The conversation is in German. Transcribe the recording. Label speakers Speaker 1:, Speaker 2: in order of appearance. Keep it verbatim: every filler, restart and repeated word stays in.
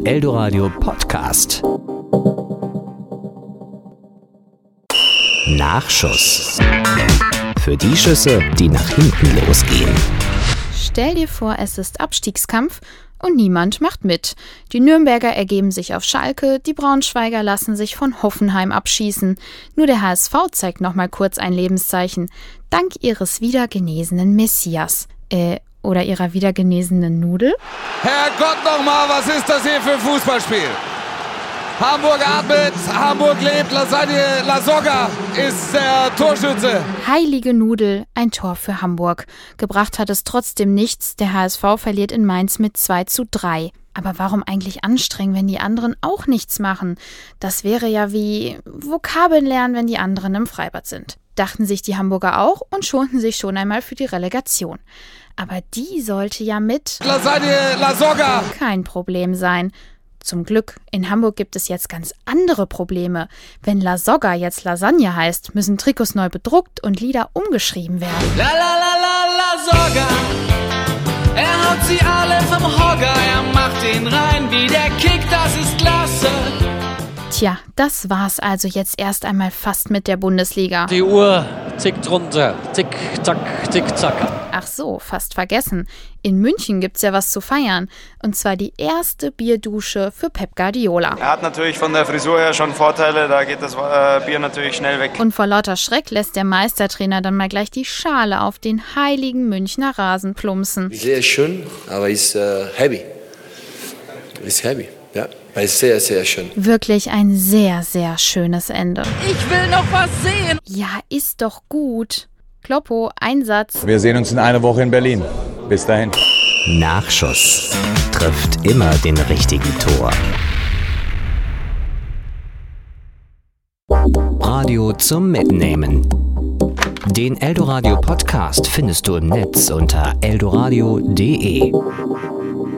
Speaker 1: Eldoradio Podcast. Nachschuss. Für die Schüsse, die nach hinten losgehen.
Speaker 2: Stell dir vor, es ist Abstiegskampf und niemand macht mit. Die Nürnberger ergeben sich auf Schalke, die Braunschweiger lassen sich von Hoffenheim abschießen. Nur der H S V zeigt noch mal kurz ein Lebenszeichen. Dank ihres wiedergenesenen Messias. Äh, oder ihrer wiedergenesenen Nudel?
Speaker 3: Herrgott nochmal, was ist das hier für ein Fußballspiel? Hamburg atmet, Hamburg lebt, Lasagne, Lasogga ist der Torschütze.
Speaker 2: Heilige Nudel, ein Tor für Hamburg. Gebracht hat es trotzdem nichts, der H S V verliert in Mainz mit zwei zu drei. Aber warum eigentlich anstrengen, wenn die anderen auch nichts machen? Das wäre ja wie Vokabeln lernen, wenn die anderen im Freibad sind. Dachten sich die Hamburger auch und schonten sich schon einmal für die Relegation. Aber die sollte ja mit
Speaker 3: Lasagne, Lasogga
Speaker 2: kein Problem sein. Zum Glück, in Hamburg gibt es jetzt ganz andere Probleme. Wenn Lasogga jetzt Lasagne heißt, müssen Trikots neu bedruckt und Lieder umgeschrieben werden.
Speaker 4: La la la la Lasogga, er haut sie alle vom Hocker, er macht ihn rein wie der Kick, das ist klasse.
Speaker 2: Tja, das war's also jetzt erst einmal fast mit der Bundesliga.
Speaker 5: Die Uhr tickt runter, tick, tack, tick, zack.
Speaker 2: Ach so, fast vergessen. In München gibt's ja was zu feiern. Und zwar die erste Bierdusche für Pep Guardiola.
Speaker 6: Er hat natürlich von der Frisur her schon Vorteile, da geht das äh, Bier natürlich schnell weg.
Speaker 2: Und vor lauter Schreck lässt der Meistertrainer dann mal gleich die Schale auf den heiligen Münchner Rasen plumpsen.
Speaker 7: Sehr schön, aber ist äh, heavy. Ist heavy, ja. Ist sehr, sehr schön.
Speaker 2: Wirklich ein sehr, sehr schönes Ende.
Speaker 4: Ich will noch was sehen.
Speaker 2: Ja, ist doch gut. Kloppo, Einsatz.
Speaker 8: Wir sehen uns in einer Woche in Berlin. Bis dahin.
Speaker 1: Nachschuss trifft immer den richtigen Tor. Radio zum Mitnehmen. Den Eldoradio Podcast findest du im Netz unter eldoradio punkt de.